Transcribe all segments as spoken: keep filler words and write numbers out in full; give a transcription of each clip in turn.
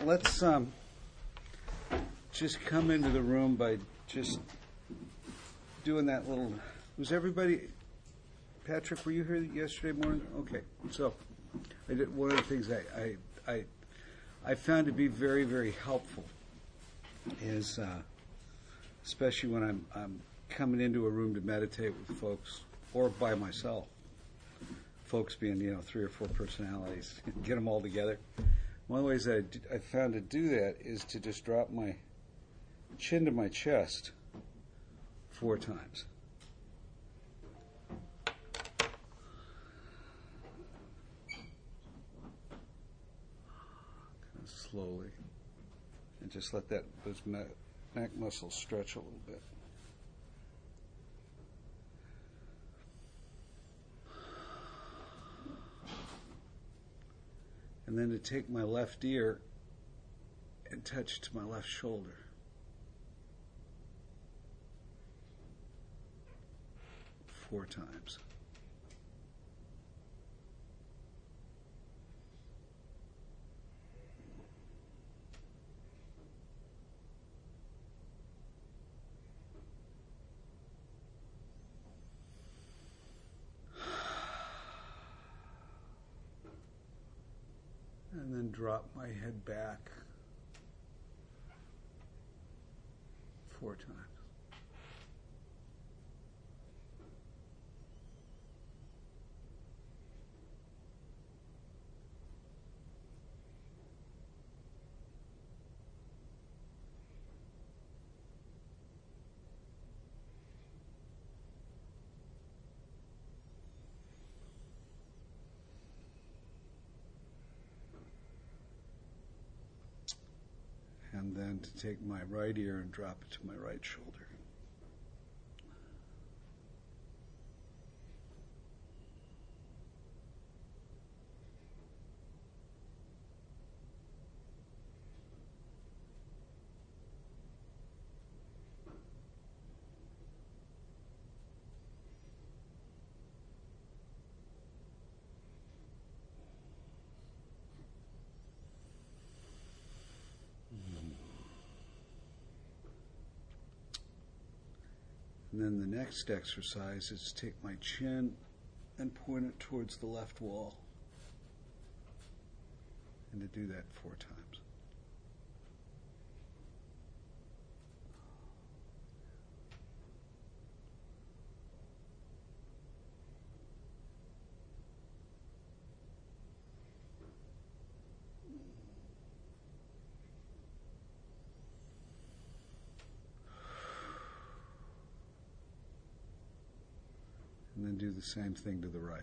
let's um, just come into the room by just doing that little. Was everybody? Patrick, were you here yesterday morning? Okay, so I did one of the things I I I, I found to be very very helpful is, uh, especially when I'm I'm coming into a room to meditate with folks or by myself. Folks being, you know, three or four personalities, get them all together. One of the ways that I, I found to do that is to just drop my chin to my chest four times. Kind of slowly. And just let that those neck muscles stretch a little bit. And then to take my left ear and touch to my left shoulder. Four times. And then drop my head back four times. And then to take my right ear and drop it to my right shoulder. And then the next exercise is to take my chin and point it towards the left wall. And to do that four times. And then do the same thing to the right.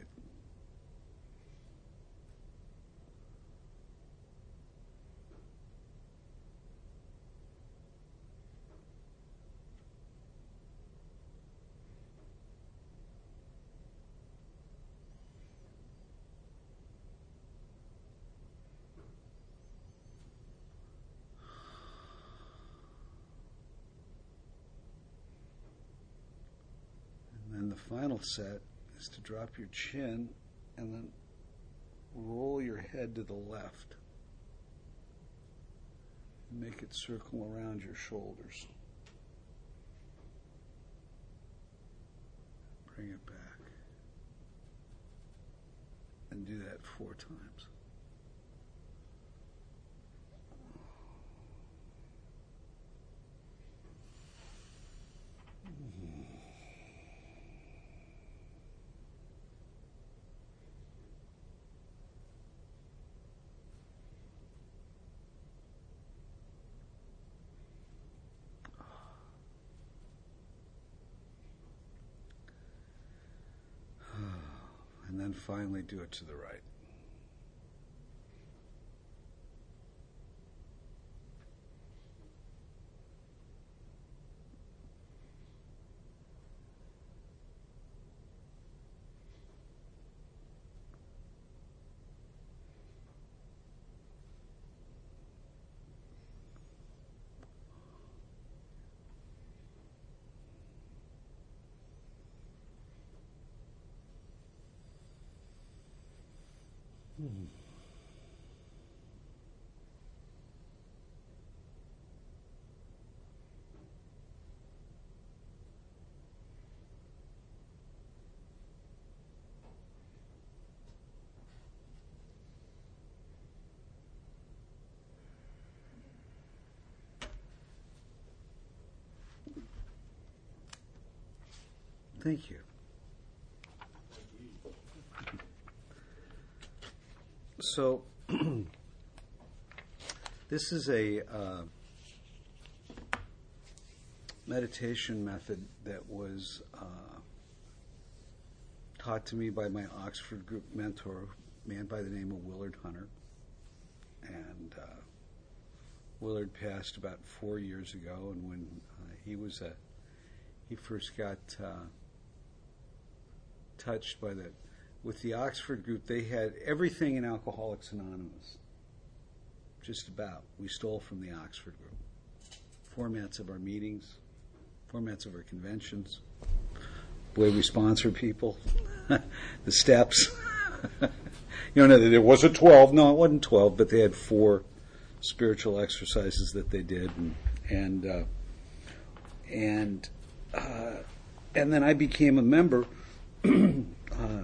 And the final set is to drop your chin and then roll your head to the left. Make it circle around your shoulders. Bring it back. And do that four times. And then finally do it to the right. Thank you. So, this is a uh, meditation method that was uh, taught to me by my Oxford group mentor, a man by the name of Willard Hunter. And uh, Willard passed about four years ago, and when uh, he was a, he first got uh, touched by the, with the Oxford group, they had everything in Alcoholics Anonymous. Just about. We stole from the Oxford group. Formats of our meetings, formats of our conventions, the way we sponsor people, the steps. You know, there wasn't twelve. No, it wasn't twelve, but they had four spiritual exercises that they did, and and uh, and uh, and then I became a member. uh,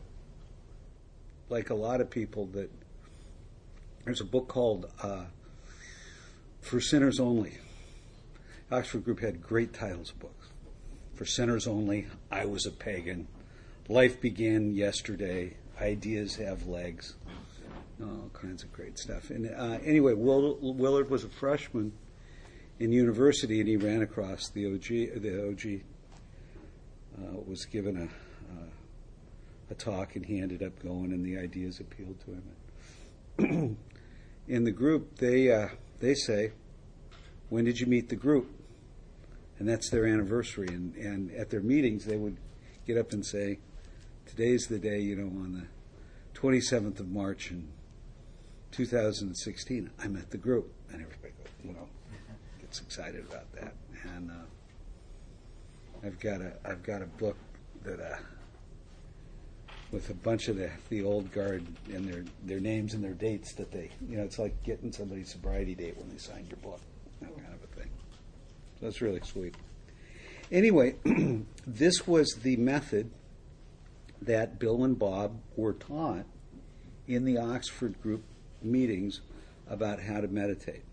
like a lot of people, that there's a book called uh, For Sinners Only. Oxford Group had great titles of books. For Sinners Only, I Was a Pagan, Life Began Yesterday, Ideas Have Legs, all kinds of great stuff. And uh, anyway, Will, Willard was a freshman in university, and he ran across the O G. The O G uh, was given a, uh, a talk, and he ended up going, and the ideas appealed to him. In the group, they uh, they say, "When did you meet the group?" And that's their anniversary. And, and at their meetings, they would get up and say, "Today's the day, you know, on the twenty-seventh of March in two thousand sixteen, I met the group." And everybody goes, you know, gets excited about that. And uh, I've got a I've got a book that uh, with a bunch of the, the old guard and their, their names and their dates that they, you know, it's like getting somebody's sobriety date when they signed your book, that kind of a thing. So that's really sweet. Anyway, this was the method that Bill and Bob were taught in the Oxford group meetings about how to meditate.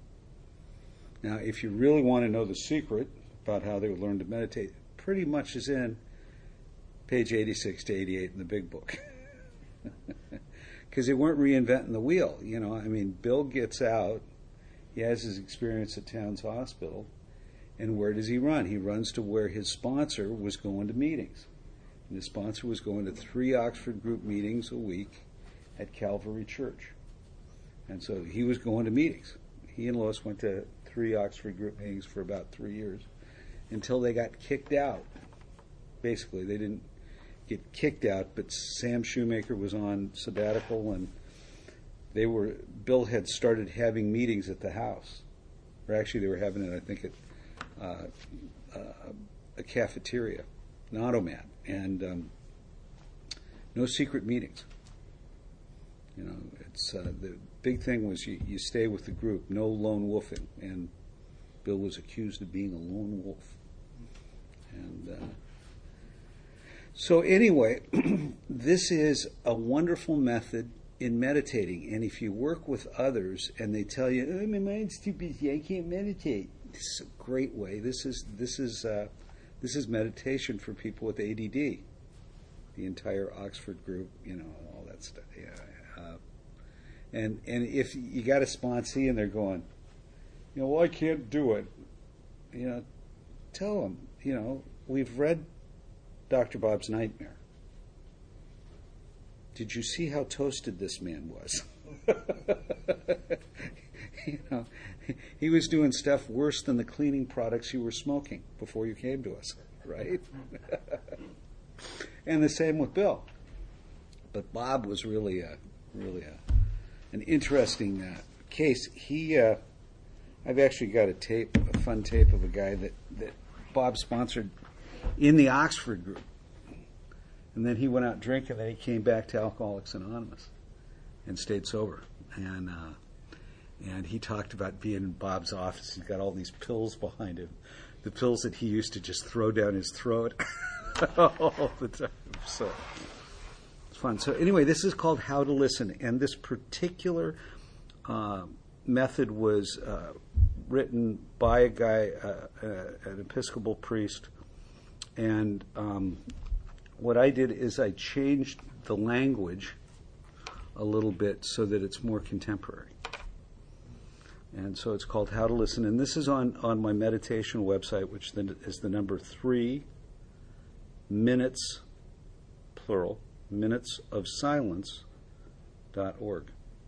Now, if you really want to know the secret about how they would learn to meditate, pretty much is in page eighty-six to eighty-eight in the big book. Because they weren't reinventing the wheel. You know, I mean, Bill gets out, he has his experience at Towns Hospital, and where does he run? He runs to where his sponsor was going to meetings. And his sponsor was going to three Oxford group meetings a week at Calvary Church. And so he was going to meetings. He and Lois went to three Oxford group meetings for about three years until they got kicked out. Basically, they didn't get kicked out, but Sam Shoemaker was on sabbatical, and they were, Bill had started having meetings at the house. Or actually, they were having it, I think, at uh, uh, a cafeteria, an automat, and um, no secret meetings. You know, it's uh, the big thing was you, you stay with the group, no lone wolfing, and Bill was accused of being a lone wolf. And uh, so anyway, this is a wonderful method in meditating, and if you work with others and they tell you, "Oh, my mind's too busy, I can't meditate," this is a great way. This is this is uh, this is meditation for people with A D D. The entire Oxford group, you know, all that stuff. Yeah. Uh, and and if you got a sponsee and they're going, you know, well, I can't do it, you know, tell them, you know, we've read Doctor Bob's Nightmare. Did you see how toasted this man was? You know, he was doing stuff worse than the cleaning products you were smoking before you came to us, right? And the same with Bill. But Bob was really a really a, an interesting uh, case. He, uh, I've actually got a tape, a fun tape of a guy that, that Bob sponsored in the Oxford group. And then he went out drinking, and then he came back to Alcoholics Anonymous and stayed sober. And uh, and he talked about being in Bob's office. He's got all these pills behind him, the pills that he used to just throw down his throat all the time. So it's fun. So anyway, this is called How to Listen, and this particular uh, method was uh, written by a guy, uh, uh, an Episcopal priest, And um, what I did is I changed the language a little bit so that it's more contemporary. And so it's called How to Listen. And this is on, on my meditation website, which then is the number three minutes, plural, minutes of silence dot org.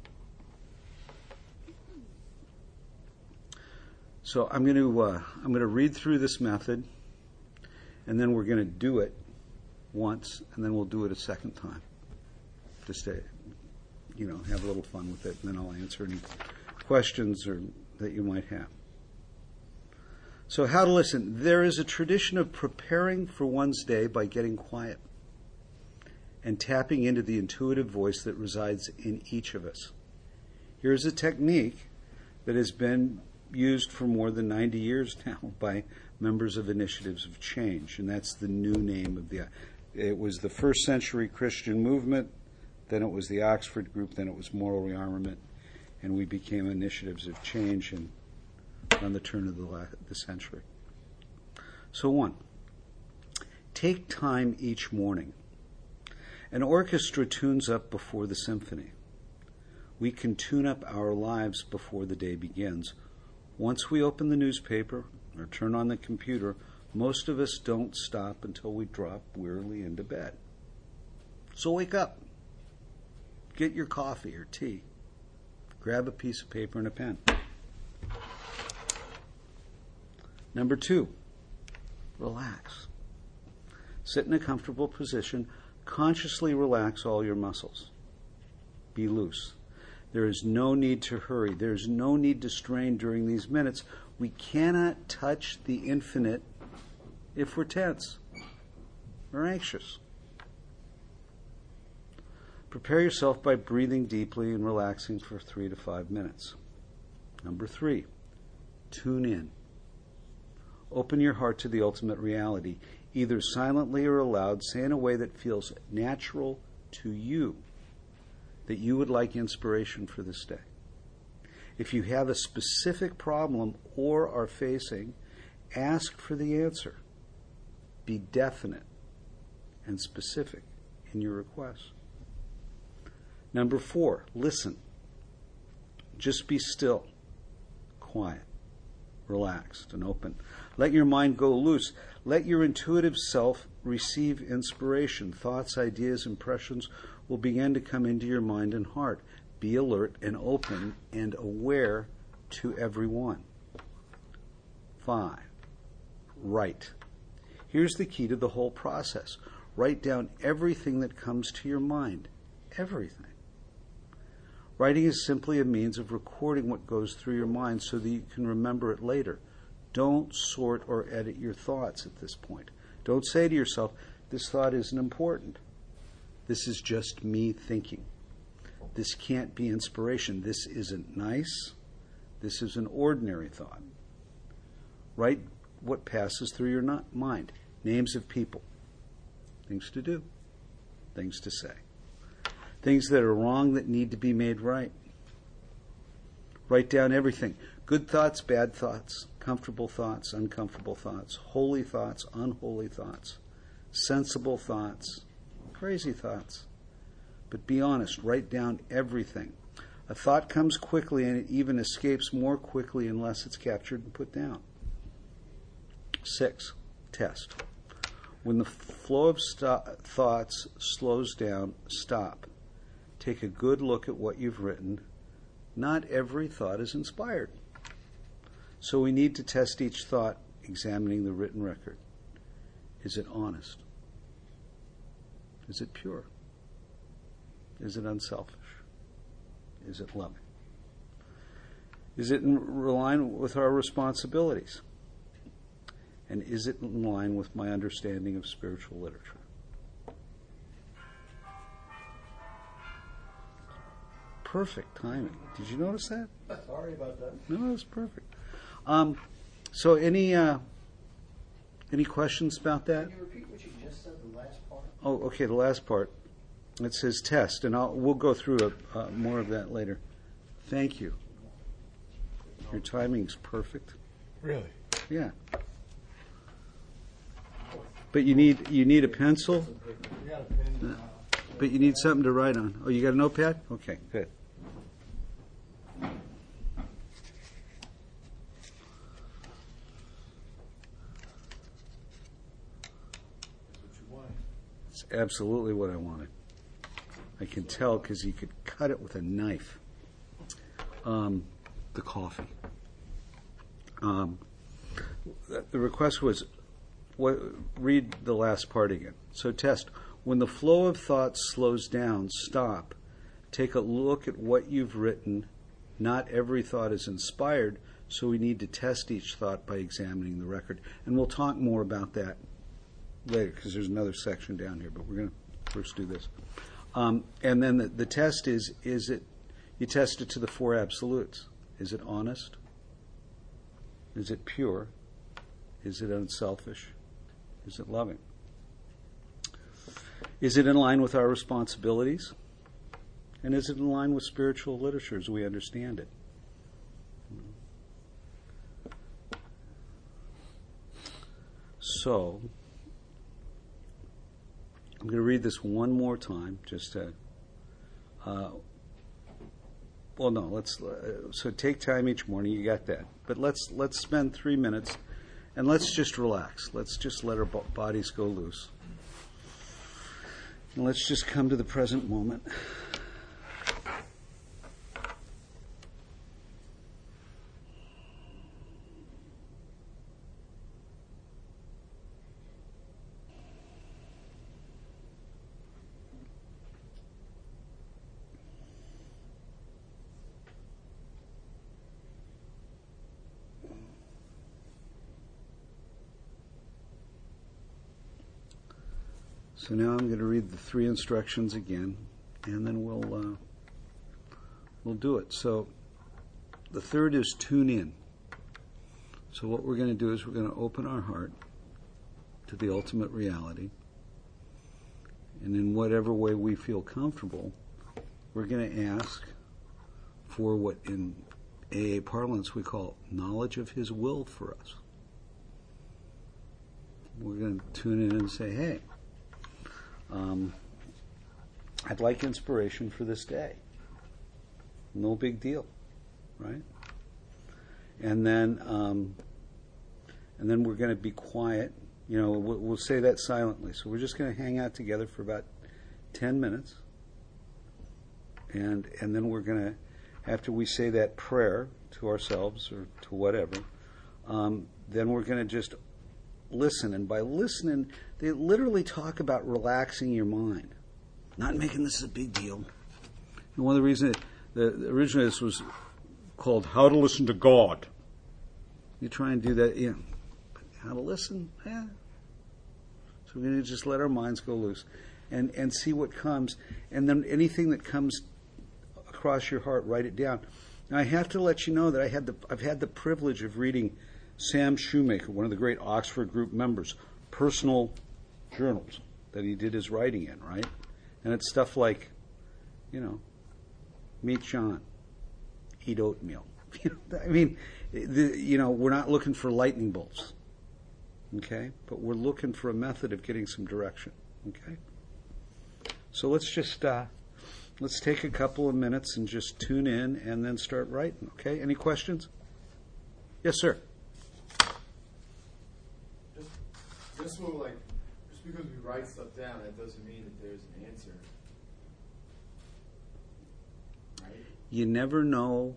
So I'm going to uh, I'm going to read through this method, and then we're going to do it once, and then we'll do it a second time. Just to, you know, have a little fun with it, and then I'll answer any questions or that you might have. So, how to listen. There is a tradition of preparing for one's day by getting quiet and tapping into the intuitive voice that resides in each of us. Here's a technique that has been used for more than ninety years now by members of Initiatives of Change, and that's the new name of the. It was the first century Christian movement, then it was the Oxford Group, then it was Moral Rearmament, and we became Initiatives of Change in, on the turn of the, la- the century. So one, take time each morning. An orchestra tunes up before the symphony. We can tune up our lives before the day begins. Once we open the newspaper or turn on the computer, most of us don't stop until we drop wearily into bed. So wake up. Get your coffee or tea. Grab a piece of paper and a pen. Number two, relax. Sit in a comfortable position. Consciously relax all your muscles. Be loose. There is no need to hurry. There is no need to strain during these minutes. We cannot touch the infinite if we're tense or anxious. Prepare yourself by breathing deeply and relaxing for three to five minutes. Number three, tune in. Open your heart to the ultimate reality, either silently or aloud. Say in a way that feels natural to you, that you would like inspiration for this day. If you have a specific problem or are facing, ask for the answer. Be definite and specific in your request. Number four, listen. Just be still, quiet, relaxed, and open. Let your mind go loose. Let your intuitive self receive inspiration. Thoughts, ideas, impressions will begin to come into your mind and heart. Be alert and open and aware to every one. Five, write. Here's the key to the whole process. Write down everything that comes to your mind. Everything. Writing is simply a means of recording what goes through your mind so that you can remember it later. Don't sort or edit your thoughts at this point. Don't say to yourself, this thought isn't important. This is just me thinking. This can't be inspiration. This isn't nice. This is an ordinary thought. Write what passes through your not mind. Names of people. Things to do. Things to say. Things that are wrong that need to be made right. Write down everything. Good thoughts, bad thoughts, comfortable thoughts, uncomfortable thoughts, holy thoughts, unholy thoughts, sensible thoughts, crazy thoughts. But be honest, write down everything. A thought comes quickly and it even escapes more quickly unless it's captured and put down. Six, test. When the flow of st- thoughts slows down, stop. Take a good look at what you've written. Not every thought is inspired. So we need to test each thought, examining the written record. Is it honest? Is it pure? Is it unselfish? Is it loving? Is it in line with our responsibilities? And is it in line with my understanding of spiritual literature? Perfect timing. Did you notice that? Sorry about that. No, that's perfect. Um, so any uh, any questions about that? Can you repeat what you just said, the last part? Oh, okay, the last part. It says test, and I'll, we'll go through a, uh, more of that later. Thank you. Your timing's perfect. Really? Yeah. But you need you need a pencil, We got a pen. uh, but you need something to write on. Oh, you got a notepad? Okay, good. That's what you want. It's absolutely what I wanted. I can tell because you could cut it with a knife. Um, the coffee. Um, the the request was, what, read the last part again. So test. When the flow of thoughts slows down, stop. Take a look at what you've written. Not every thought is inspired, so we need to test each thought by examining the record. And we'll talk more about that later because there's another section down here, but we're going to first do this. Um, and then the, the test is, is it, you test it to the four absolutes. Is it honest? Is it pure? Is it unselfish? Is it loving? Is it in line with our responsibilities? And is it in line with spiritual literature as we understand it? So, I'm going to read this one more time, just to, uh, well, no, let's, uh, so take time each morning, you got that. But let's, let's spend three minutes, and let's just relax. Let's just let our bo- bodies go loose. And let's just come to the present moment. So now I'm going to read the three instructions again, and then we'll uh, we'll do it. So the third is tune in. So what we're going to do is we're going to open our heart to the ultimate reality, and in whatever way we feel comfortable, we're going to ask for what in A A parlance we call knowledge of His will for us. We're going to tune in and say, hey, Um, I'd like inspiration for this day. No big deal, right? And then, um, and then we're going to be quiet. You know, we'll, we'll say that silently. So we're just going to hang out together for about ten minutes, and and then we're going to, after we say that prayer to ourselves or to whatever, um, then we're going to just listen. And by listening, they literally talk about relaxing your mind, not making this a big deal. And one of the reasons that originally this was called How to Listen to God. You try and do that, yeah. But how to listen? Yeah. So we're going to just let our minds go loose and, and see what comes. And then anything that comes across your heart, write it down. Now I have to let you know that I had the I've had the privilege of reading Sam Shoemaker, one of the great Oxford Group members, personal journals that he did his writing in, right? And it's stuff like, you know, meet John, eat oatmeal. I mean, the, you know, we're not looking for lightning bolts, okay? But we're looking for a method of getting some direction, okay? So let's just, uh, let's take a couple of minutes and just tune in and then start writing, okay? Any questions? Yes, sir. Just so, like, just because we write stuff down, that doesn't mean that there's an answer. Right? You never know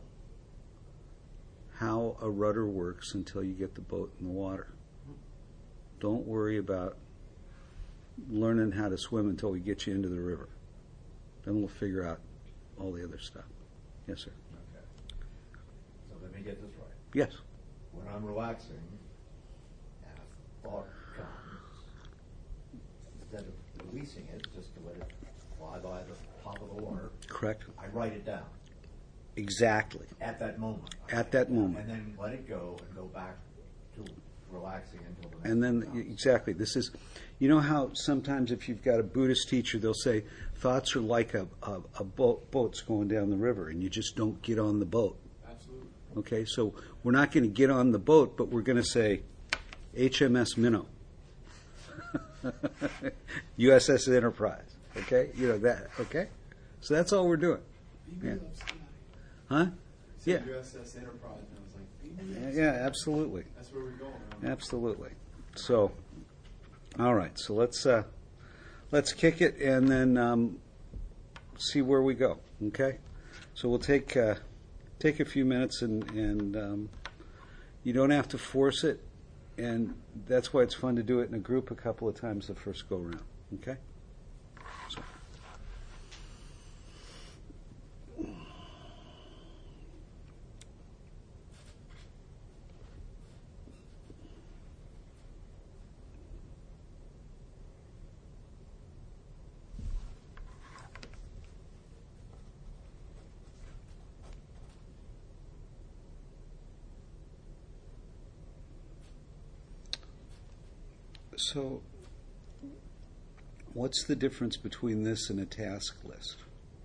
how a rudder works until you get the boat in the water. Don't worry about learning how to swim until we get you into the river. Then we'll figure out all the other stuff. Yes, sir. Okay. So let me get this right. Yes. When I'm relaxing and a thought comes, instead of releasing it, just to let it fly by the top of the water, Correct. I write it down Exactly. at that moment. At that moment. And then let it go and go back to relaxing until the next And then, one comes. exactly, this is, you know how sometimes if you've got a Buddhist teacher, they'll say, thoughts are like a, a, a boat, boat's going down the river, and you just don't get on the boat. Absolutely. Okay, so we're not going to get on the boat, but we're going to say, H M S Minnow. U S S Enterprise. Okay, you know that. Okay, so that's all we're doing. B B Yeah. loves tonight. Huh? He Yeah. said U S S Enterprise, and I was like, B B Yeah, loves yeah, tonight. absolutely, That's where we're going. Huh? absolutely. So, all right. So let's uh, let's kick it and then um, see where we go. Okay. So we'll take uh, take a few minutes and and um, you don't have to force it, and that's why it's fun to do it in a group a couple of times the first go round. Okay. So. So, what's the difference between this and a task list?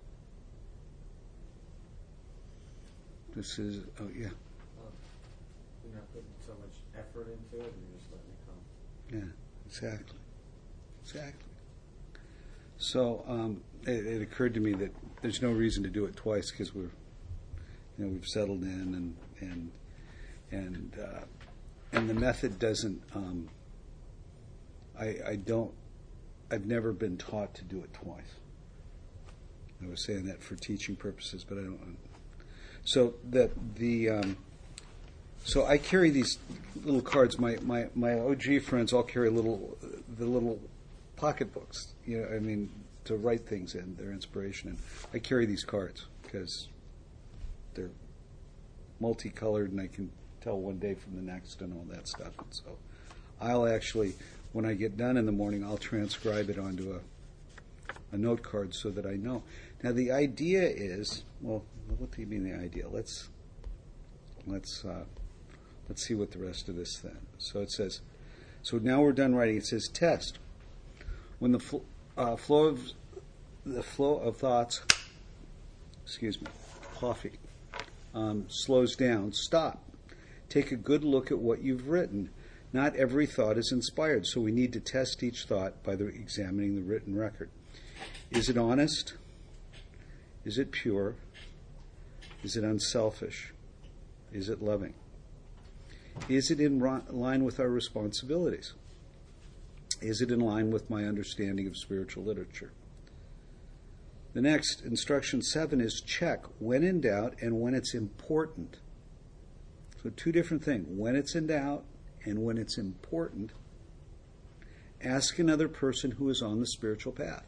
This is, oh yeah, You're not putting so much effort into it, you're just letting it come. yeah, exactly, exactly. So, um, it, it occurred to me that there's no reason to do it twice because we're, you know, we've settled in and and and uh, and the method doesn't. Um, I, I don't. I've never been taught to do it twice. I was saying that for teaching purposes, but I don't. So that the. Um, so I carry these little cards. My, my, my O G friends all carry little the little pocketbooks. You know, I mean, to write things in, their inspiration. And I carry these cards because they're multicolored, and I can tell one day from the next and all that stuff. And so I'll actually, when I get done in the morning, I'll transcribe it onto a a note card so that I know. Now the idea is, well, what do you mean the idea? Let's let's uh, let's see what the rest of this then. So it says, so now we're done writing. It says test when the fl- uh, flow of the flow of thoughts, excuse me, coffee, um, slows down. Stop. Take a good look at what you've written. Not every thought is inspired, so we need to test each thought by the, examining the written record. Is it honest? Is it pure? Is it unselfish? Is it loving? Is it in ri- line with our responsibilities? Is it in line with my understanding of spiritual literature? The next, instruction seven, is check when in doubt and when it's important. So two different things. When it's in doubt and when it's important, ask another person who is on the spiritual path.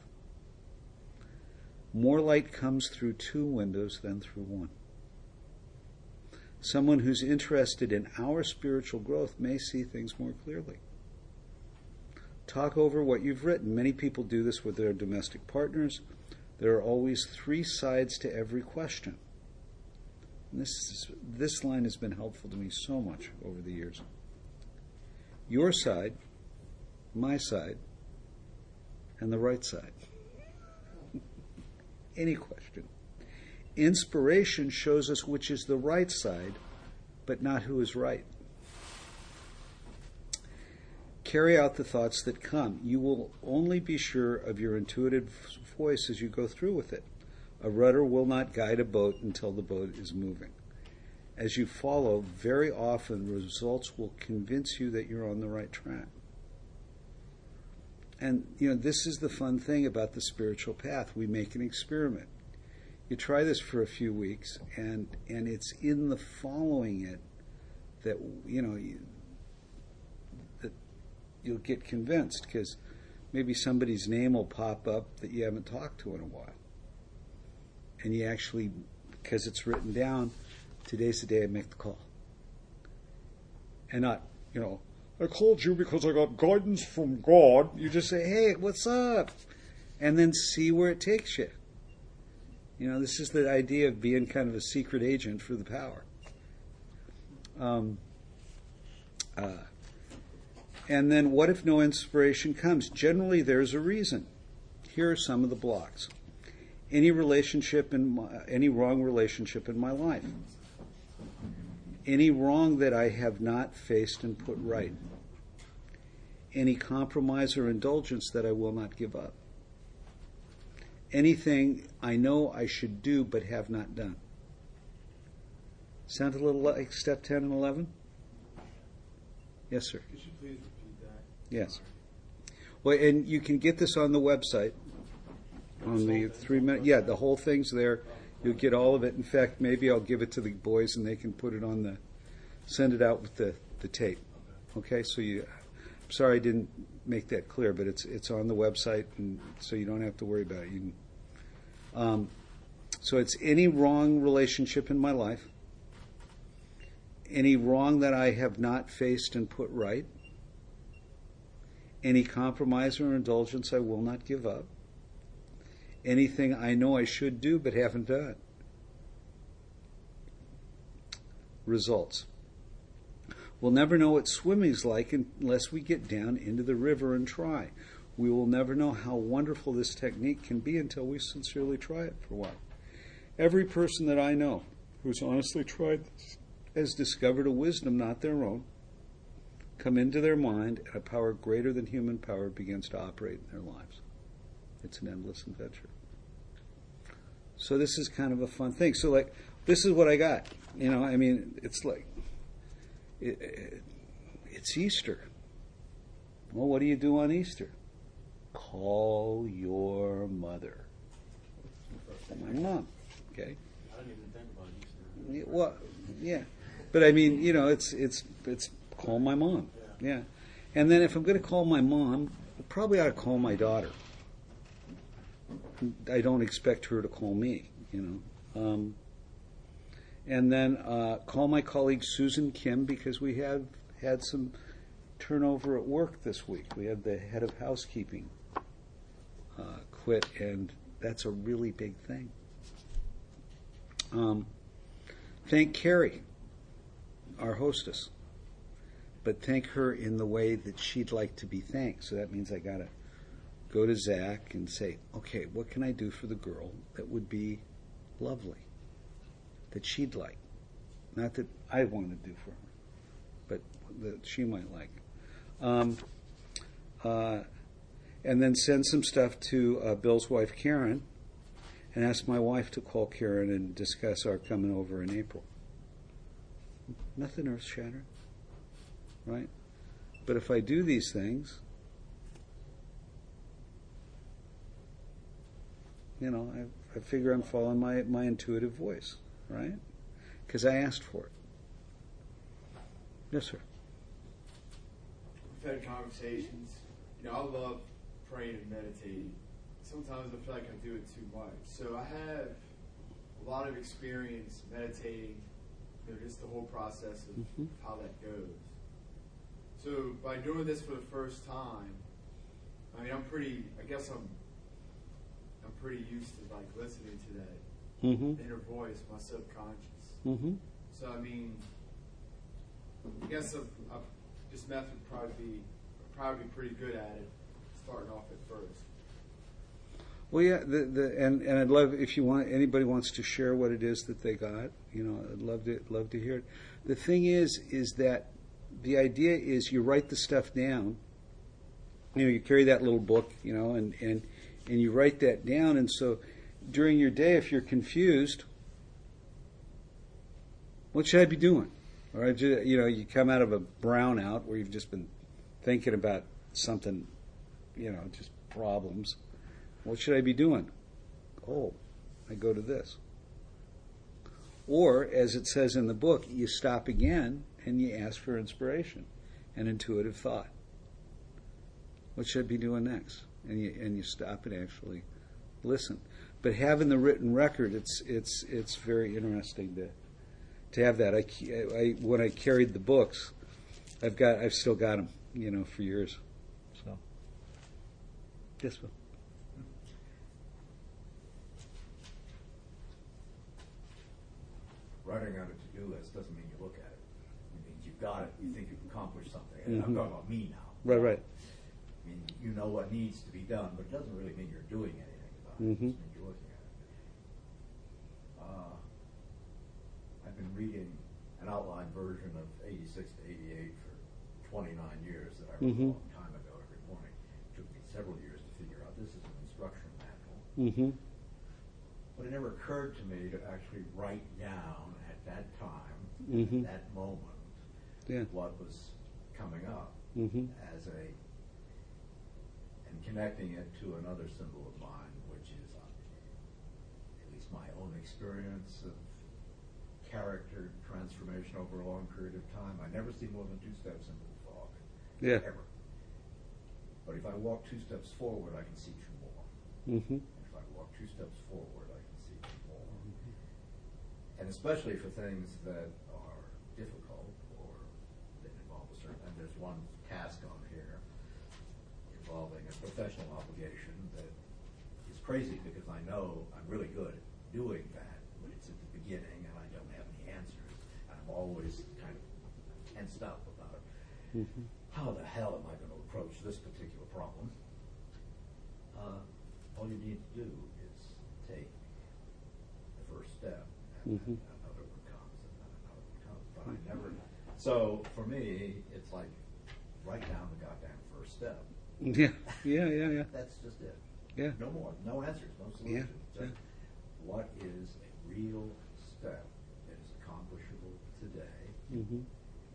More light comes through two windows than through one. Someone who's interested in our spiritual growth may see things more clearly. Talk over what you've written. Many people do this with their domestic partners. There are always three sides to every question. And this, is, this line has been helpful to me so much over the years. Your side, my side, and the right side. Any question. Inspiration shows us which is the right side, but not who is right. Carry out the thoughts that come. You will only be sure of your intuitive voice as you go through with it. A rudder will not guide a boat until the boat is moving. As you follow, very often results will convince you that you're on the right track. And, you know, this is the fun thing about the spiritual path. We make an experiment. You try this for a few weeks, and, and it's in the following it that, you know, you, that you'll get convinced, because maybe somebody's name will pop up that you haven't talked to in a while. And you actually, because it's written down, today's the day I make the call. And not, you know, I called you because I got guidance from God. You just say, hey, what's up? And then see where it takes you. You know, this is the idea of being kind of a secret agent for the power. Um, uh, and then what if no inspiration comes? Generally, there's a reason. Here are some of the blocks. Any relationship in my, any wrong relationship in my life. Any wrong that I have not faced and put right. any compromise or indulgence that I will not give up. Anything I know I should do but have not done. Sound a little like step ten and eleven? Yes, sir. Could you please repeat that? Yes. Well, and you can get this on the website. On the three minute, yeah, the whole thing's there. You'll get all of it. In fact, maybe I'll give it to the boys and they can put it on the, send it out with the, the tape. Okay, so you, I'm sorry I didn't make that clear, but it's it's on the website, and so you don't have to worry about it. You can, um, so it's any wrong relationship in my life, any wrong that I have not faced and put right, any compromise or indulgence I will not give up, anything I know I should do but haven't done. Results. We'll never know what swimming's like unless we get down into the river and try. We will never know how wonderful this technique can be until we sincerely try it for a while. Every person that I know who's honestly tried this has discovered a wisdom not their own, come into their mind, and a power greater than human power begins to operate in their lives. It's an endless adventure. So this is kind of a fun thing. So like, this is what I got. You know, I mean, it's like, it, it, it's Easter. Well, what do you do on Easter? Call your mother. My mom. Okay. I don't even think about Easter. Yeah, well, yeah, but I mean, you know, it's it's it's call my mom. Yeah, and then if I'm going to call my mom, I probably ought to call my daughter. I don't expect her to call me, you know. Um, and then uh, call my colleague Susan Kim, because we have had some turnover at work this week. We had the head of housekeeping uh, quit, and that's a really big thing. Um, thank Carrie, our hostess, but thank her in the way that she'd like to be thanked. So that means I got to go to Zach and say, okay, what can I do for the girl that would be lovely, that she'd like? Not that I want to do for her, but that she might like. Um, uh, and then send some stuff to uh, Bill's wife, Karen, and ask my wife to call Karen and discuss our coming over in April. Nothing earth-shattering, right? But if I do these things, you know, I, I figure I'm following my, my intuitive voice, right? Because I asked for it. Yes, sir. We've had conversations. You know, I love praying and meditating. Sometimes I feel like I do it too much. So I have a lot of experience meditating, you know, just the whole process of Mm-hmm. how that goes. So by doing this for the first time, I mean, I'm pretty, I guess I'm, I'm pretty used to like listening to that Mm-hmm. inner voice, my subconscious. Mm-hmm. So I mean, I guess I've, I've, this method would probably be probably be pretty good at it, starting off at first. Well, yeah, the, the and, and I'd love if you want anybody wants to share what it is that they got. You know, I'd love to love to hear it. The thing is, is that the idea is you write the stuff down. You know, you carry that little book, you know, and and and you write that down. And so, during your day, if you're confused, what should I be doing? Or you know, you come out of a brownout where you've just been thinking about something, you know, just problems. What should I be doing? Oh, I go to this. Or, as it says in the book, you stop again and you ask for inspiration and intuitive thought. What should I be doing next? And you and you stop and actually listen. But having the written record, it's it's it's very interesting to to have that. I, I when I carried the books, I've got I've still got them, you know, for years. So, yes, Bill. Writing out a to-do list doesn't mean you look at it. It means you've got it, you think you've accomplished something. And Mm-hmm. I'm talking about me now. Right, right. I mean, you know what needs to be done, but it doesn't really mean you're doing anything about it. Mm-hmm. It just means you're looking at it. Uh, I've been reading an outline version of eighty-six to eighty-eight for twenty-nine years that I wrote Mm-hmm. a long time ago. Mm-hmm. But it never occurred to me to actually write down at that time, Mhm. at that moment, Yeah. what was coming up Mm-hmm. as a, and connecting it to another symbol of mine, which is uh, at least my own experience of character transformation over a long period of time. I never see more than two steps into the fog. Yeah. Ever. But if I walk two steps forward, I can see two more. Mm-hmm. And if I walk two steps forward, I can see two more. And especially for things that are difficult or that involve a certain, and there's one task on here involving a professional obligation that is crazy because I know I'm really good at doing that, but it's at the beginning and I don't have any answers. And I'm always kind of tensed up about Mm-hmm. how the hell am I going to approach this particular problem. Uh, all you need to do is take the first step, and Mhm. then another one comes, and then another one comes. But I never. So for me, it's like write down the goddamn first step. Yeah. Yeah. Yeah. Yeah. That's just it. Yeah. No more. No answers. No Yeah, solutions. Just what is a real step that is accomplishable today? Mm-hmm.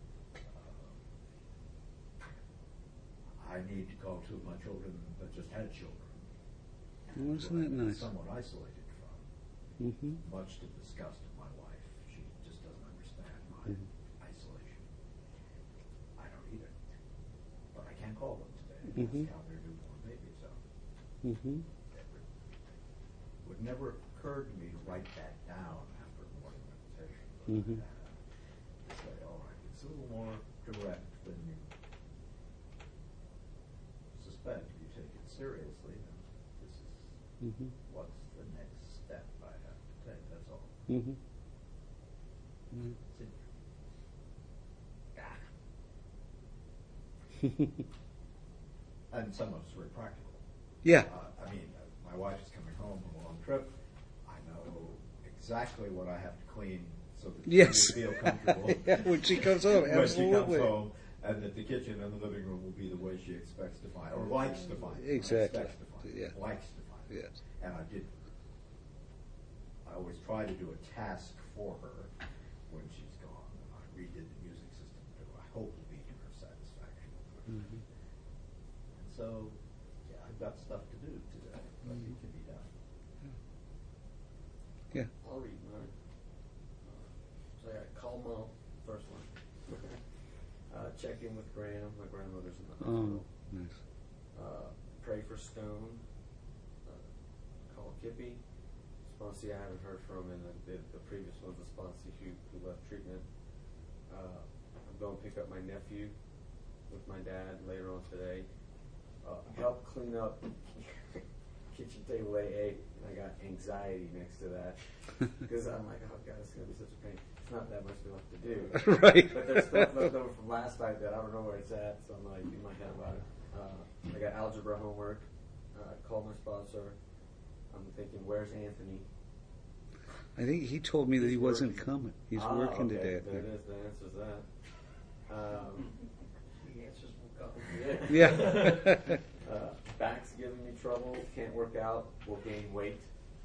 I need to call two of my children that just had children. Well, isn't who that I've been nice? Somewhat isolated from, Mm-hmm. much to the disgust of my wife. She just doesn't understand my Mhm. isolation. I don't either. But I can call them today and Mhm. ask how their newborn babies are. Mm-hmm. It would- would never occur to me to write that down after a morning meditation. But Mhm. I had to say, all right, it's a little more direct than you suspect. If you take it seriously, then this is Mm-hmm. what's the next step I have to take. That's all. Mm-hmm. Mm-hmm. It's in- Ah. And some of it's very practical. Yeah. Uh, I mean, uh, my wife is coming home from a long trip. I know exactly what I have to clean so that Yes. she will feel comfortable. Yeah, when she comes home, when she absolutely. comes home, and that the kitchen and the living room will be the way she expects to find, or likes to find, it, not Exactly. expects to find, it, Yeah. likes to find. it. Yes. And I did. I always try to do a task for her when she's gone, and I redid the music system to, I hope, will be to her satisfaction. Mm-hmm. And so, yeah, I've got stuff to do today, but it can be done. Yeah. I'll read mine. Uh, So I got call mom, first one. uh, check in with Graham. My grandmother's in the Oh, hospital. nice. Uh, pray for Stone. Uh, call Kippy. Sponsee I haven't heard from, and the, the, the previous one's a sponsee who, who left treatment. Uh, I'm going to pick up my nephew with my dad later on today. Uh, help clean up kitchen table A eight. I got anxiety next to that because I'm like, oh god, it's gonna be such a pain. It's not that much left to do. Right. But there's stuff left over from last night that I don't know where it's at, so I'm like in my head about it. Uh, I got algebra homework. Uh, called my sponsor. I'm thinking, where's Anthony? I think he told me that he He's wasn't working. coming. He's Ah, working okay. today. I There it think. is. The answer's that. Um, The answers will come. yeah. Yeah. uh, back's giving me trouble. Can't work out. Will gain weight.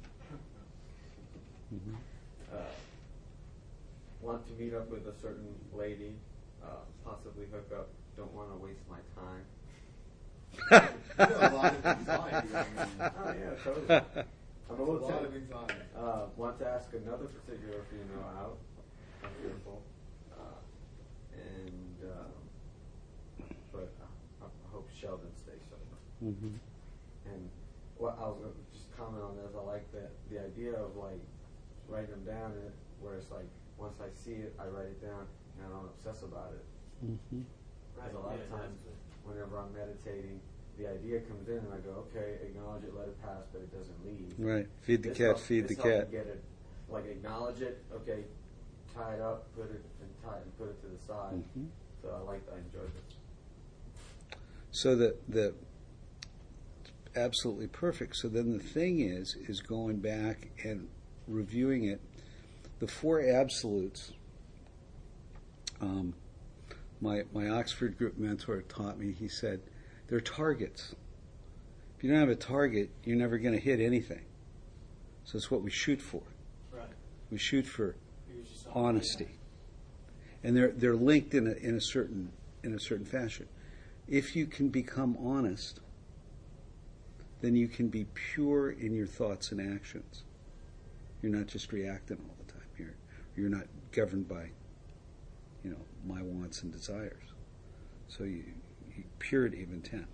Mhm. Uh, want to meet up with a certain lady. Uh, possibly hook up. Don't want to waste my time. You know, a lot of anxiety. I mean, Oh yeah, totally. I'm a a little lot of tempted. anxiety. Uh, want to ask another particular female out. I'm fearful. Uh, and, um, but I, I hope Sheldon stays sober. Mhm. And what I was going to just comment on this, I like that the idea of like writing them down, and where it's like once I see it, I write it down, and I don't obsess about it. Mhm. Because a lot of times, whenever I'm meditating, the idea comes in, and I go, okay, acknowledge it, let it pass, but it doesn't leave. Right. Feed the This cat. helps- Feed the this helps me cat. Get it, like acknowledge it. Okay, tie it up, put it and tie it and put it to the side. Mhm. So I like, I enjoyed this. So the the absolutely perfect. So then the thing is is going back and reviewing it. The four absolutes. Um, my my Oxford group mentor taught me. He said they're targets. If you don't have a target, you're never going to hit anything. So it's what we shoot for. Right. We shoot for Here's just something- honesty, and they're they're linked in a in a certain in a certain fashion. If you can become honest, then you can be pure in your thoughts and actions. You're not just reacting all the time. You're you're not governed by, you know, my wants and desires. So you, you purity of intent.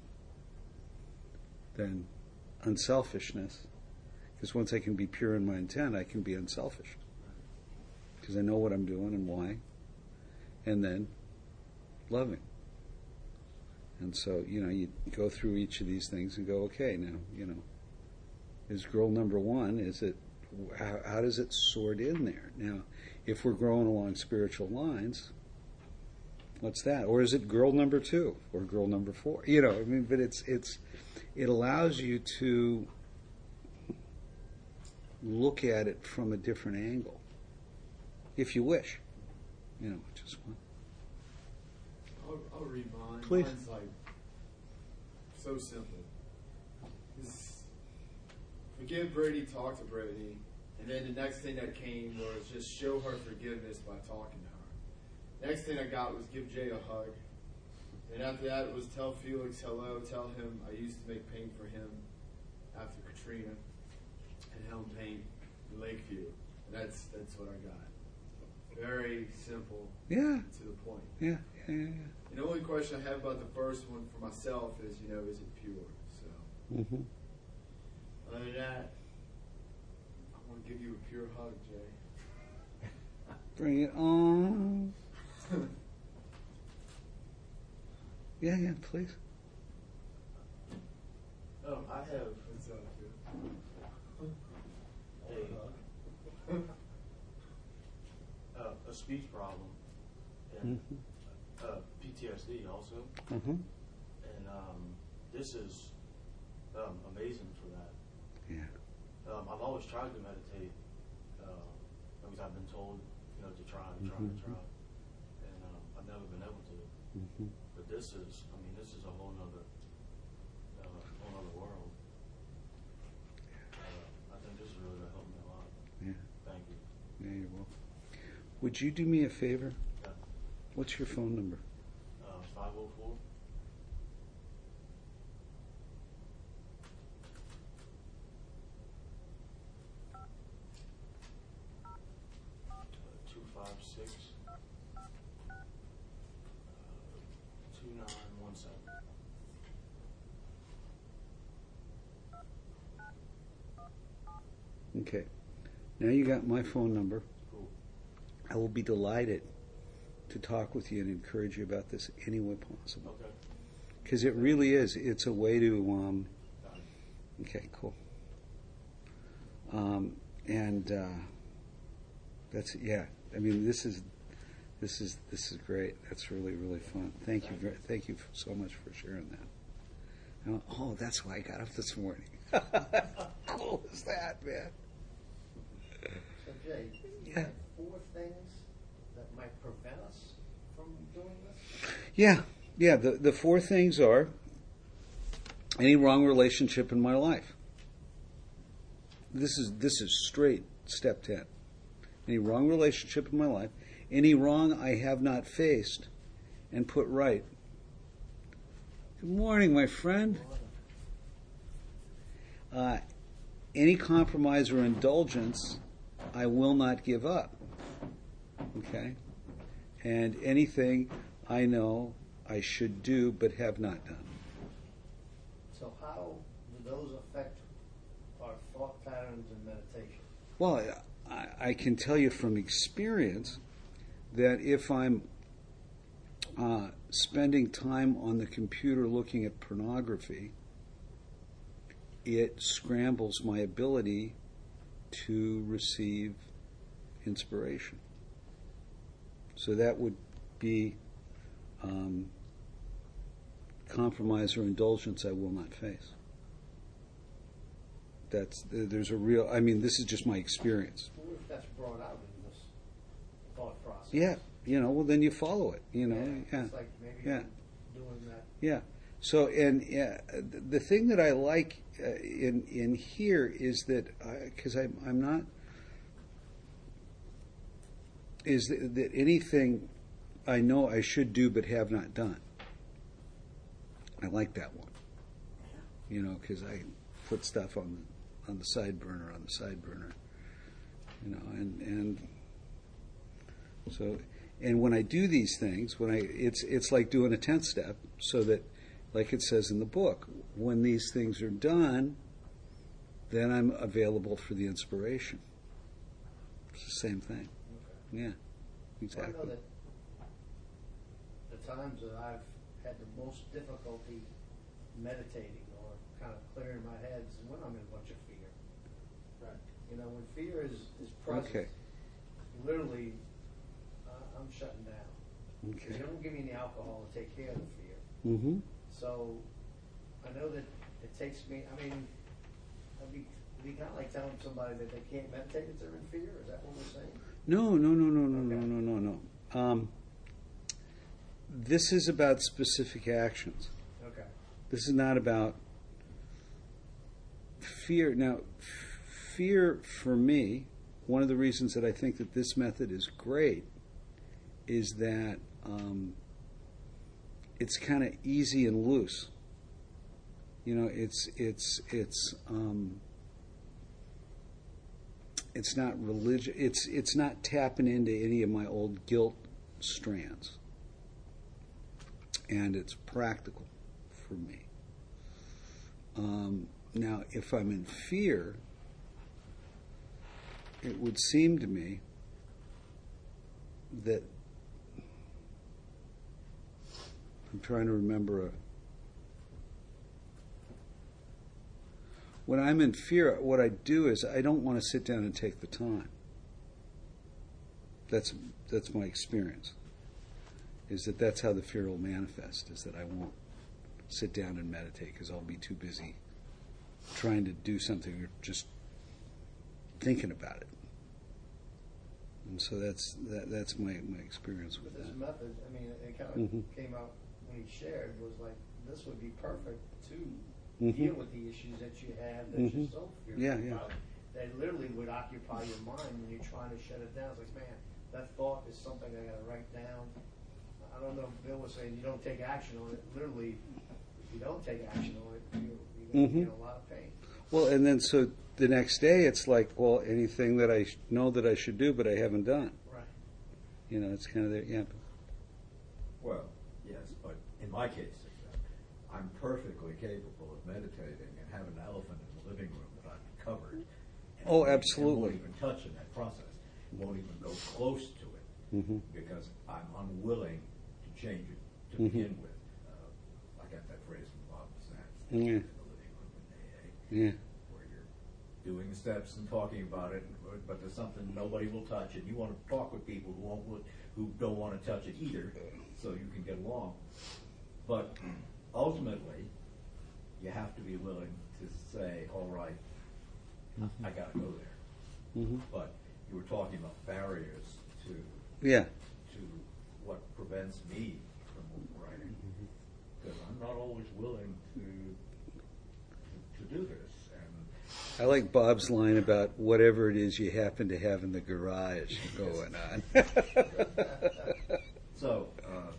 Then unselfishness, because once I can be pure in my intent, I can be unselfish. Because I know what I'm doing and why. And then loving. And so, you know, you go through each of these things and go, okay, now, you know, is girl number one, is it, how, how does it sort in there? Now, if we're growing along spiritual lines, what's that? Or is it girl number two or girl number four? You know, I mean, but it's, it's, it allows you to look at it from a different angle, if you wish. You know, just one. I'll, I'll read mine. Please. Mine's like so simple. This, forgive Brady, talk to Brady, and then the next thing that came was just show her forgiveness by talking to her. Next thing I got was give Jay a hug. And after that it was tell Felix hello, tell him I used to make paint for him after Katrina, and helm paint in Lakeview. And that's that's what I got. Very simple. Yeah. To the point. Yeah, yeah, yeah. And the only question I have about the first one for myself is, you know, is it pure? So, Mm-hmm. other than that, I want to give you a pure hug, Jay. Bring it on. Yeah, yeah, please. Um, I have What's up, dude? a, uh, a speech problem and Mm-hmm. uh, P T S D also, Mm-hmm. and um, this is um, amazing for that. Yeah. Um, I've always tried to meditate uh, because I've been told, you know, to try and try and Mhm. try, and um, I've never been able to. Mm-hmm. But this is, I mean, this is a whole nother, uh, whole nother world. Uh, I think this is really going to help me a lot. Yeah. Thank you. Yeah, you're welcome. Would you do me a favor? Yeah. What's your phone number? Uh, five oh four. two five six. two nine one seven. Okay. Now you got my phone number. Cool. I will be delighted to talk with you and encourage you about this any way possible. Okay. Because it really is. It's a way to. Um, Got it. okay, cool. Um, and uh, that's yeah. I mean, this is this is this is great. That's really really fun. Thank you. ver- Thank you so much for sharing that. I went, oh, that's why I got up this morning. Cool is that, man? So Jay, you Yeah. have four things that might prevent us from doing this? Yeah, yeah. The the four things are any wrong relationship in my life. This is this is straight step ten. Any wrong relationship in my life, any wrong I have not faced and put right. Good morning, my friend. Uh, any compromise or indulgence I will not give up. Okay? And anything I know I should do but have not done. So how do those affect our thought patterns and meditation? Well, I, I can tell you from experience that if I'm uh, spending time on the computer looking at pornography, it scrambles my ability to receive inspiration. So that would be um, compromise or indulgence I will not face. That's there's a real. I mean, this is just my experience. What if that's brought out in this thought process? Yeah, you know. Well, then you follow it. You know. Yeah. It's like maybe Yeah. I'm doing that. Yeah. So, and uh, the thing that I like uh, in in here is that because I'm I'm not is that, that anything I know I should do but have not done. I like that one. You know, because I put stuff on the on the side burner on the side burner. You know, and and so and when I do these things, when I it's it's like doing a tenth step, so that, like it says in the book, when these things are done, then I'm available for the inspiration. It's the same thing. Okay. Yeah, Well, I exactly. know that the times that I've had the most difficulty meditating or kind of clearing my head is when I'm in a bunch of fear. Right. You know, when fear is, is present, Okay. literally, uh, I'm shutting down. Okay. You don't give me any alcohol to take care of the fear. Mm-hmm. So I know that it takes me, I mean, I'd be, it'd be kind of like telling somebody that they can't meditate if they're in fear. Is that what we're saying? No, no, no, no, no, Okay. no, no, no, no. Um, this is about specific actions. Okay. This is not about fear. Now, f- fear for me, one of the reasons that I think that this method is great is that um, it's kind of easy and loose. You know, it's it's it's um, it's not religious. It's it's not tapping into any of my old guilt strands, and it's practical for me. Um, now, if I'm in fear, it would seem to me that I'm trying to remember a. When I'm in fear, what I do is I don't want to sit down and take the time. That's that's my experience. Is that that's how the fear will manifest? Is that I won't sit down and meditate because I'll be too busy trying to do something or just thinking about it. And so that's that, that's my, my experience with With this that. method, I mean, it kind of Mhm. came out when he shared was like, this would be perfect to Mhm. deal with the issues that you have that Mhm. you're so fearful Yeah, yeah. about. That literally would occupy your mind when you're trying to shut it down. It's like, man, that thought is something I got to write down. I don't know if Bill was saying you don't take action on it. Literally, if you don't take action on it, you're, you're going to be in Mhm. a lot of pain. Well, and then so the next day it's like, well, anything that I sh- know that I should do but I haven't done. Right. You know, it's kind of there. Yeah. Well, yes, but in my case, I'm perfectly capable of meditating and have an elephant in the living room that I've covered. And Oh, won't- absolutely. And won't even touch in that process. Won't even go close to it Mm-hmm. because I'm unwilling to change it to Mhm. begin with. Uh, I got that phrase from Bob Sands, Yeah. in the living room in A A, Yeah. where you're doing the steps and talking about it, but there's something nobody will touch, and you want to talk with people who won't, who don't want to touch it either, so you can get along. But ultimately, you have to be willing to say, all right, I got to go there. Mm-hmm. But you were talking about barriers to Yeah. to what prevents me from writing, because I'm not always willing to to, to do this. And I like Bob's line about whatever it is you happen to have in the garage going on. so uh,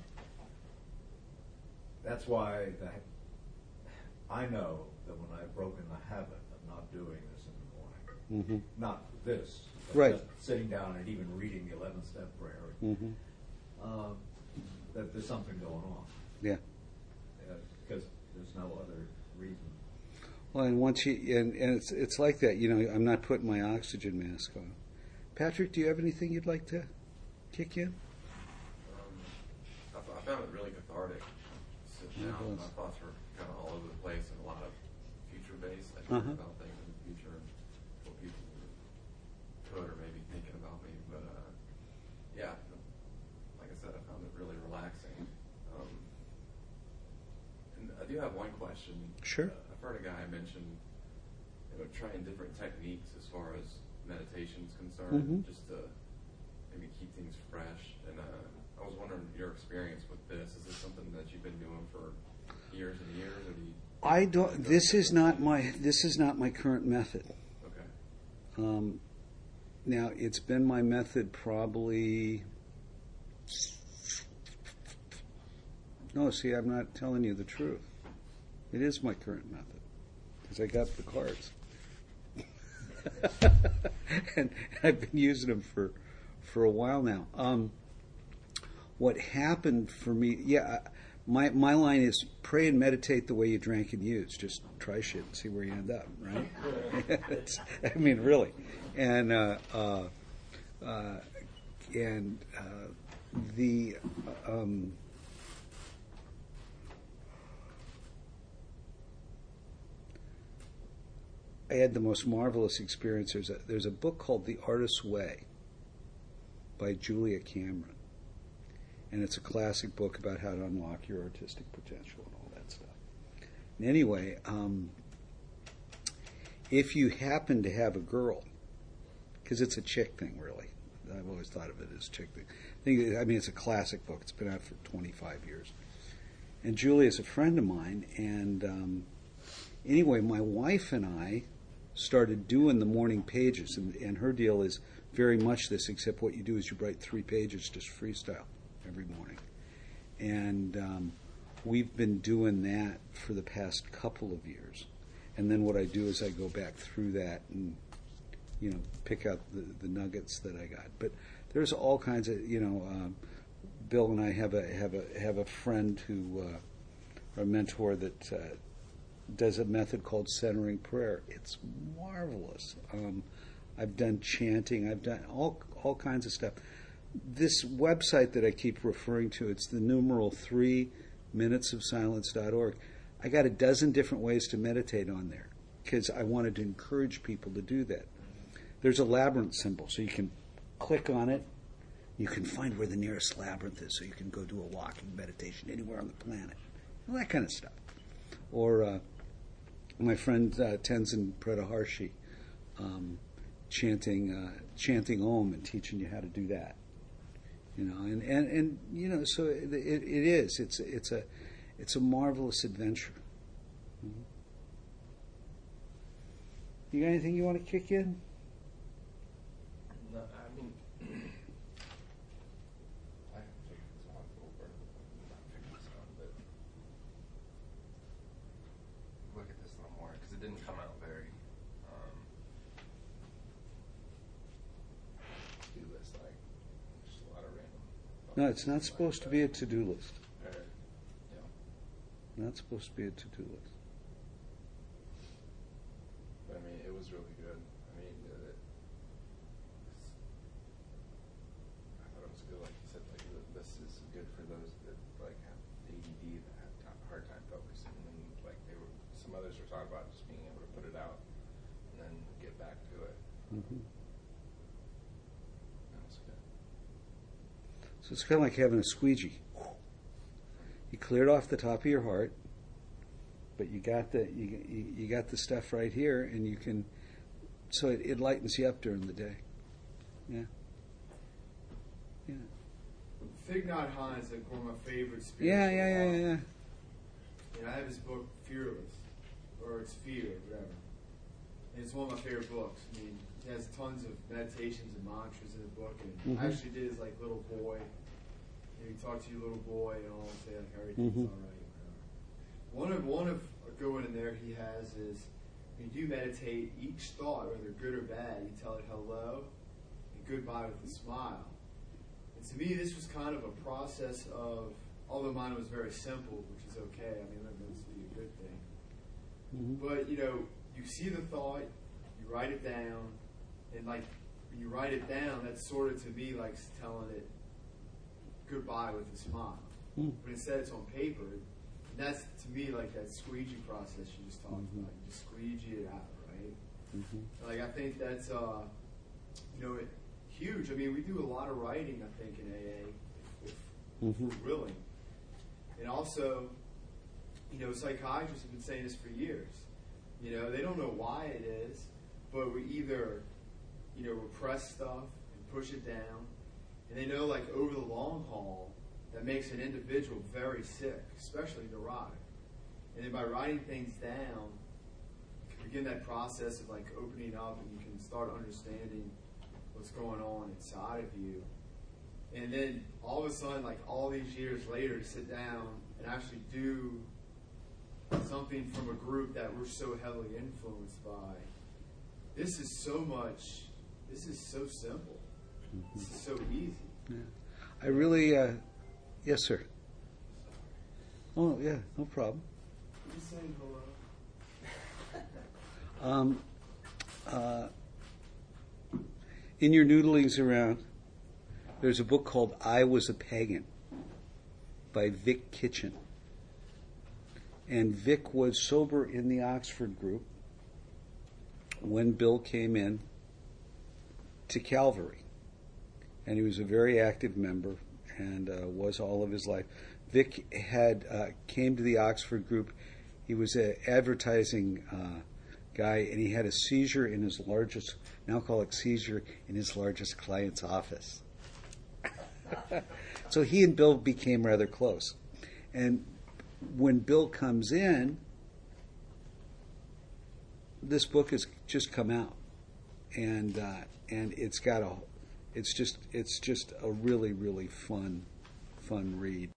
that's why that I know that when I've broken the habit of not doing this in the morning, Mm-hmm. not this, but Right. just sitting down and even reading the eleventh step prayer, Mm-hmm. uh, that there's something going on, Yeah. uh, because there's no other reason. Well, and once you and, and it's it's like that. You know, I'm not putting my oxygen mask on. Patrick, do you have anything you'd like to kick in? Um, I, f- I found it really cathartic. Sitting It down, was. my thoughts were kind of all over the place and a lot of future based. I think Uh-huh. about things in the future and what people could or maybe thinking about me. But uh, yeah, like I said, I found it really relaxing. Um, and I do have one question. Sure. Uh, I've heard a guy mention, you know, trying different techniques as far as meditation is concerned, Mhm. just to maybe keep things fresh. And uh, I was wondering your experience with this. Is this something that you've been doing for years and years, or do you? I don't. This is not my. This is not my current method. Okay. Um, now it's been my method probably. No, see, I'm not telling you the truth. It is my current method because I got the cards, and I've been using them for for a while now. Um, what happened for me? Yeah. My my line is pray and meditate the way you drank and used. Just try shit and see where you end up, right? It's, I mean, really. And uh, uh, uh, and uh, the um, I had the most marvelous experience. There's a, there's a book called The Artist's Way by Julia Cameron. And it's a classic book about how to unlock your artistic potential and all that stuff. And anyway, um, if you happen to have a girl, because it's a chick thing, really. I've always thought of it as a chick thing. I mean, it's a classic book. It's been out for twenty-five years. And Julia's a friend of mine. And um, anyway, my wife and I started doing the morning pages. And, and her deal is very much this, except what you do is you write three pages just freestyle every morning. And um, we've been doing that for the past couple of years. And then what I do is I go back through that and, you know, pick out the, the nuggets that I got. But there's all kinds of, you know, um, Bill and I have a have a have a friend who, uh, a mentor that uh, does a method called centering prayer. It's marvelous. Um, I've done chanting. I've done all all kinds of stuff. This website that I keep referring to, it's the numeral three minutes of silence dot org. I got a dozen different ways to meditate on there because I wanted to encourage people to do that. There's a labyrinth symbol, so you can click on it. You can find where the nearest labyrinth is, so you can go do a walking meditation anywhere on the planet. All that kind of stuff. Or uh, my friend uh, Tenzin Pradaharshi um, chanting uh, chanting Om and teaching you how to do that. You know, and, and, and you know, so it, it, it is. It's it's a it's a marvelous adventure. Mm-hmm. You got anything you want to kick in? No, I mean, I have to figure this out over. Not figure this out, but look at this a little more because it didn't come out very. Um, to-do list like just a lot of random. No, it's not supposed to be a to-do list. Or, you know, Not supposed to be a to-do list. but I mean, it was really good. I mean, uh, it, I thought it was good. Like you said, like th- this is good for those that like have A D D that have a hard time focusing, and like they were, some others were talking about just being able to put it out and then get back to it. Mm-hmm. That was good. So it's kind of like having a squeegee. You cleared off the top of your heart, but you got the you you, you got the stuff right here, and you can. So it, it lightens you up during the day. Yeah. Yeah. Thich Nhat Hanh is like one of my favorite spiritual Yeah, yeah, yeah, authors. yeah. You know, I have his book Fearless, or it's Fear, whatever. And it's one of my favorite books. I mean, he has tons of meditations and mantras in the book, and Mhm. I actually did his like little boy. You know, you talk to your little boy and all, say like everything's Mhm. all right. Whatever. One of one of a good one in there he has is when you do meditate, each thought, whether good or bad, you tell it hello and goodbye with a smile. And to me, this was kind of a process of, although mine was very simple, which is okay. I mean, that must be a good thing. Mhm. But, you know, you see the thought, you write it down, and, like, when you write it down, that's sort of, to me, like telling it goodbye with a smile. Mm. But instead it's on paper, and that's, to me, like that squeegee process you just talked Mhm. about. You just squeegee it out, right? Mhm. Like, I think that's, uh, you know, it, huge. I mean, we do a lot of writing, I think, in A A, if, if Mhm. we're willing. And also, you know, psychiatrists have been saying this for years. You know, they don't know why it is, but we either, you know, repress stuff and push it down, and they know, like, over the long haul, that makes an individual very sick, especially neurotic. And then by writing things down, you can begin that process of like opening up, and you can start understanding what's going on inside of you. And then all of a sudden, like all these years later, to sit down and actually do something from a group that we're so heavily influenced by. This is so much, this is so simple. This is so easy. Yeah. I really, uh, yes, sir. Oh, yeah, no problem. Just saying hello. Um, uh, in your noodlings around, there's a book called I Was a Pagan by Vic Kitchen. And Vic was sober in the Oxford group when Bill came in to Calvary. And he was a very active member and uh, was all of his life. Vic had uh, came to the Oxford group. He was an advertising uh, guy, and he had a seizure in his largest, an alcoholic seizure in his largest client's office. So he and Bill became rather close. And when Bill comes in, this book has just come out, and uh, and it's got a, it's just it's just a really really fun, fun read.